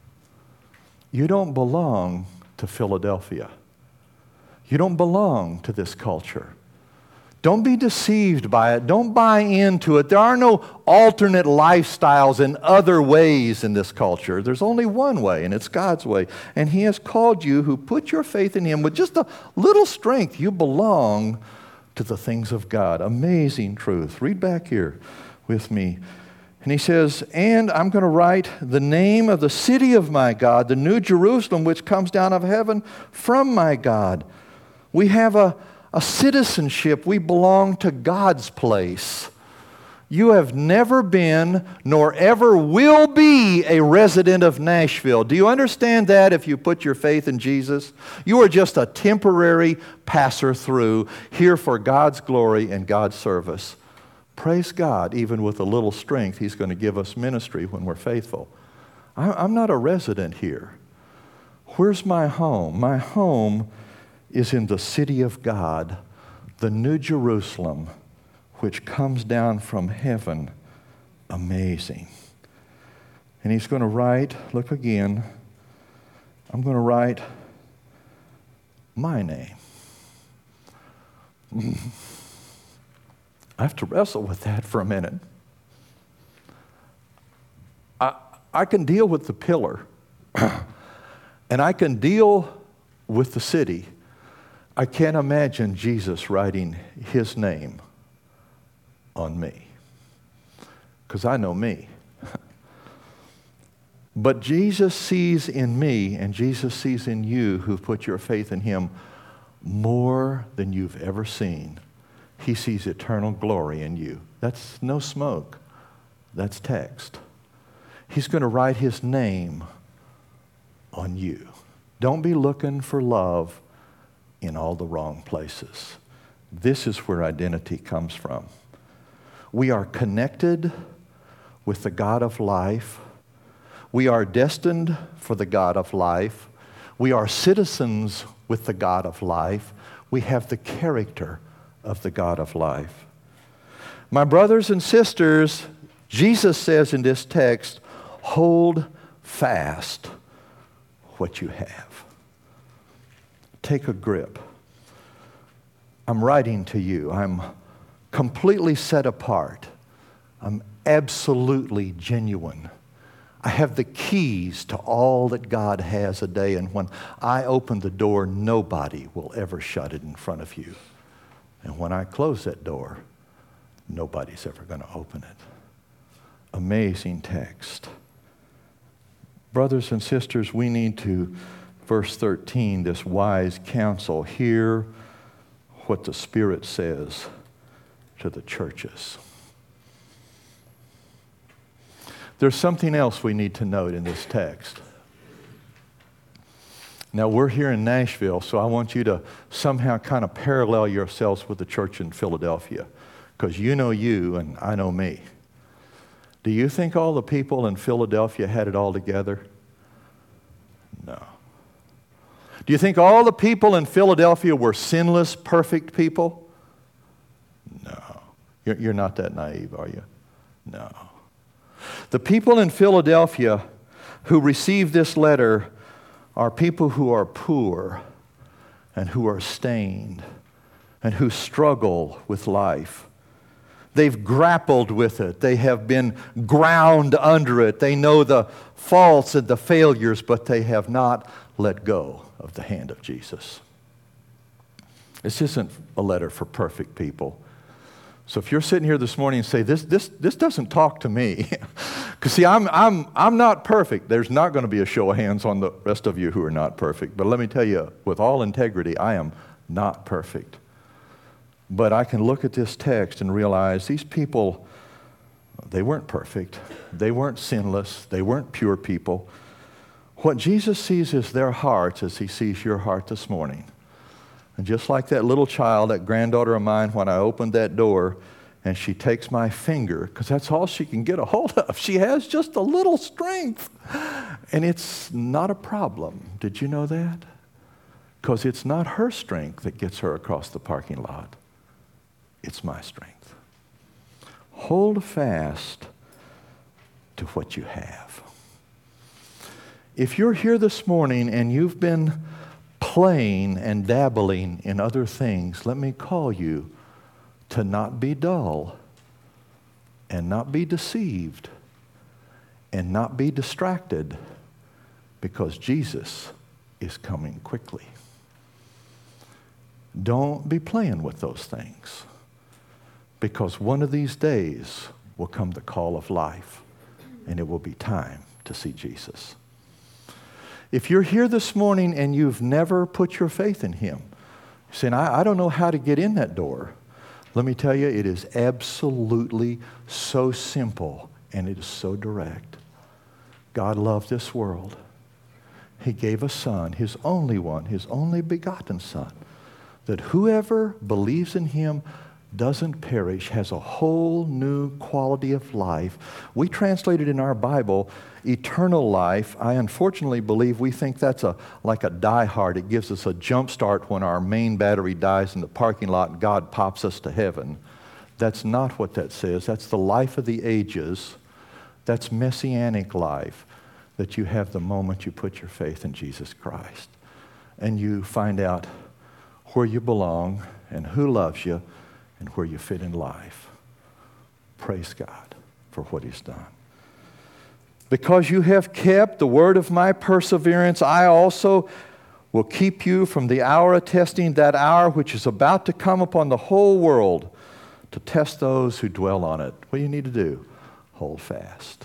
You don't belong to Philadelphia. You don't belong to this culture. Don't be deceived by it. Don't buy into it. There are no alternate lifestyles and other ways in this culture. There's only one way, and it's God's way. And he has called you who put your faith in him with just a little strength. You belong to the things of God. Amazing truth. Read back here with me. And he says, and I'm going to write the name of the city of my God, the new Jerusalem, which comes down of heaven from my God. We have a, a citizenship. We belong to God's place. You have never been, nor ever will be, a resident of Nashville. Do you understand that if you put your faith in Jesus? You are just a temporary passer through, here for God's glory and God's service. Praise God, even with a little strength, he's going to give us ministry when we're faithful. I'm not a resident here. Where's my home? My home is in the city of God, the New Jerusalem, which comes down from heaven. Amazing. And he's going to write, look again, I'm going to write my name. I have to wrestle with that for a minute. I, I can deal with the pillar, and I can deal with the city. I can't imagine Jesus writing his name on me, because I know me. But Jesus sees in me, and Jesus sees in you who've put your faith in him, more than you've ever seen. He sees eternal glory in you. That's no smoke. That's text. He's going to write his name on you. Don't be looking for love in all the wrong places. This is where identity comes from. We are connected with the God of life. We are destined for the God of life. We are citizens with the God of life. We have the character of the God of life. My brothers and sisters, Jesus says in this text, hold fast what you have. Take a grip. I'm writing to you. I'm completely set apart. I'm absolutely genuine. I have the keys to all that God has a day, and when I open the door, nobody will ever shut it in front of you. And when I close that door, nobody's ever going to open it. Amazing text. Brothers and sisters, we need to, verse thirteen, this wise counsel, hear what the Spirit says to the churches. There's something else we need to note in this text. Now, we're here in Nashville, so I want you to somehow kind of parallel yourselves with the church in Philadelphia, because you know you and I know me. Do you think all the people in Philadelphia had it all together? No. Do you think all the people in Philadelphia were sinless, perfect people? No. You're, you're not that naive, are you? No. The people in Philadelphia who received this letter are people who are poor and who are stained and who struggle with life. They've grappled with it. They have been ground under it. They know the faults and the failures, but they have not let go of the hand of Jesus. This isn't a letter for perfect people. So if you're sitting here this morning and say, this, this, this doesn't talk to me, because see, I'm, I'm, I'm not perfect. There's not going to be a show of hands on the rest of you who are not perfect. But let me tell you, with all integrity, I am not perfect. But I can look at this text and realize these people, they weren't perfect. They weren't sinless. They weren't pure people. What Jesus sees is their hearts as he sees your heart this morning. And just like that little child, that granddaughter of mine, when I opened that door and she takes my finger, because that's all she can get a hold of. She has just a little strength. And it's not a problem. Did you know that? Because it's not her strength that gets her across the parking lot. It's my strength. Hold fast to what you have. If you're here this morning and you've been playing and dabbling in other things, let me call you to not be dull and not be deceived and not be distracted, because Jesus is coming quickly. Don't be playing with those things, because one of these days will come the call of life, and it will be time to see Jesus. If you're here this morning and you've never put your faith in him, saying, I, I don't know how to get in that door. Let me tell you, it is absolutely so simple and it is so direct. God loved this world. He gave a son, his only one, his only begotten son, that whoever believes in him doesn't perish, has a whole new quality of life. We translated in our Bible eternal life. I unfortunately believe we think that's a like a die hard. It gives us a jump start when our main battery dies in the parking lot and God pops us to heaven. That's not what that says. That's the life of the ages. That's messianic life, that you have the moment you put your faith in Jesus Christ and you find out where you belong and who loves you and where you fit in life. Praise God for what he's done. Because you have kept the word of my perseverance, I also will keep you from the hour of testing, that hour which is about to come upon the whole world to test those who dwell on it. What do you need to do? Hold fast.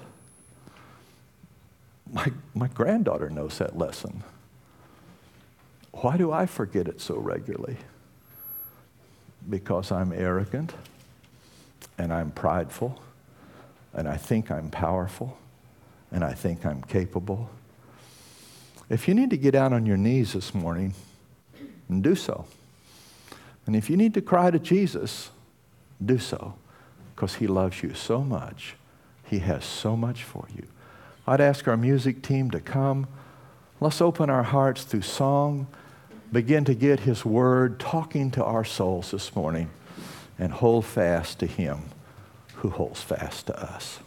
My, my granddaughter knows that lesson. Why do I forget it so regularly? Because I'm arrogant, and I'm prideful, and I think I'm powerful, and I think I'm capable. If you need to get down on your knees this morning, and do so. And if you need to cry to Jesus, do so, because he loves you so much. He has so much for you. I'd ask our music team to come. Let's open our hearts through song, begin to get his word talking to our souls this morning, and hold fast to him who holds fast to us.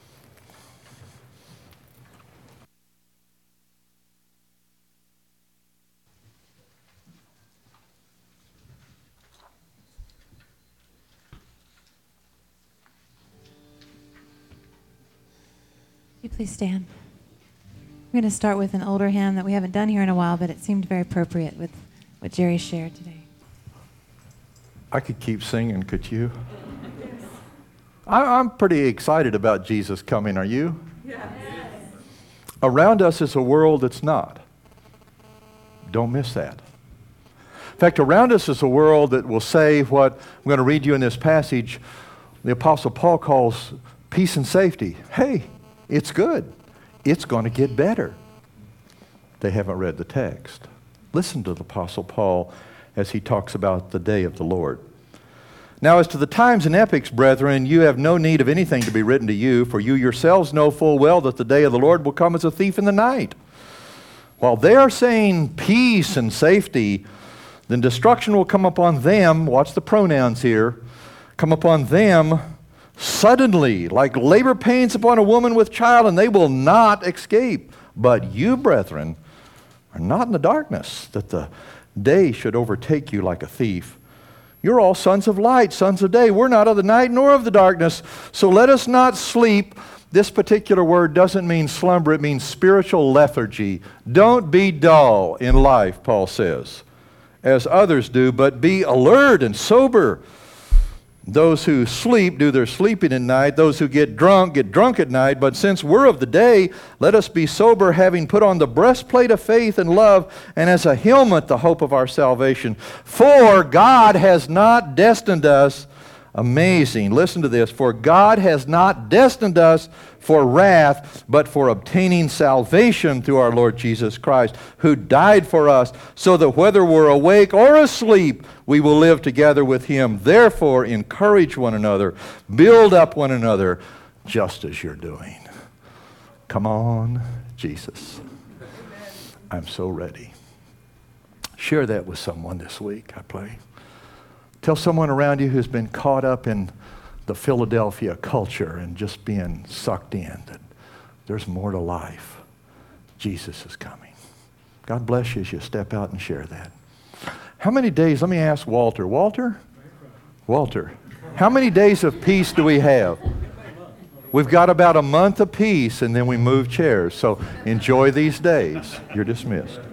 Would you please stand? We're going to start with an older hymn that we haven't done here in a while, but it seemed very appropriate with what Jerry shared today. I could keep singing, could you? I, I'm pretty excited about Jesus coming. Are you? Yes. Around us is a world that's not. Don't miss that. In fact, around us is a world that will say what I'm going to read you in this passage, the Apostle Paul calls peace and safety. Hey, it's good. It's going to get better. They haven't read the text. Listen to the Apostle Paul as he talks about the day of the Lord. Now, as to the times and epochs, brethren, you have no need of anything to be written to you, for you yourselves know full well that the day of the Lord will come as a thief in the night. While they are saying peace and safety, then destruction will come upon them, watch the pronouns here, come upon them suddenly, like labor pains upon a woman with child, and they will not escape. But you, brethren, are not in the darkness, that the day should overtake you like a thief. You're all sons of light, sons of day. We're not of the night nor of the darkness. So let us not sleep. This particular word doesn't mean slumber. It means spiritual lethargy. Don't be dull in life, Paul says, as others do, but be alert and sober. Those who sleep do their sleeping at night. Those who get drunk get drunk at night. But since we're of the day, let us be sober, having put on the breastplate of faith and love, and as a helmet the hope of our salvation. For God has not destined us, amazing, listen to this, for God has not destined us for wrath, but for obtaining salvation through our Lord Jesus Christ, who died for us, so that whether we're awake or asleep, we will live together with him. Therefore, encourage one another, build up one another, just as you're doing. Come on, Jesus. I'm so ready. Share that with someone this week, I pray. Tell someone around you who's been caught up in the Philadelphia culture and just being sucked in that there's more to life. Jesus is coming. God bless you as you step out and share that. How many days, let me ask Walter. Walter? Walter, how many days of peace do we have? We've got about a month of peace, and then we move chairs. So enjoy these days. You're dismissed.